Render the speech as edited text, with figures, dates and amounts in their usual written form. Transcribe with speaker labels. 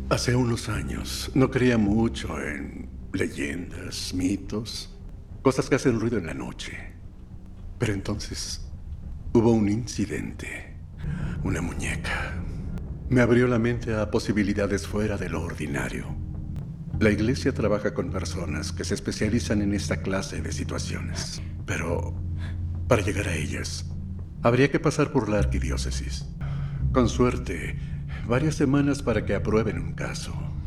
Speaker 1: Hace unos años no creía mucho en leyendas, mitos, cosas que hacen ruido en la noche. Pero entonces hubo un incidente. Una muñeca. Me abrió la mente a posibilidades fuera de lo ordinario. La iglesia trabaja con personas que se especializan en esta clase de situaciones. Pero para llegar a ellas, habría que pasar por la arquidiócesis. Con suerte, varias semanas para que aprueben un caso.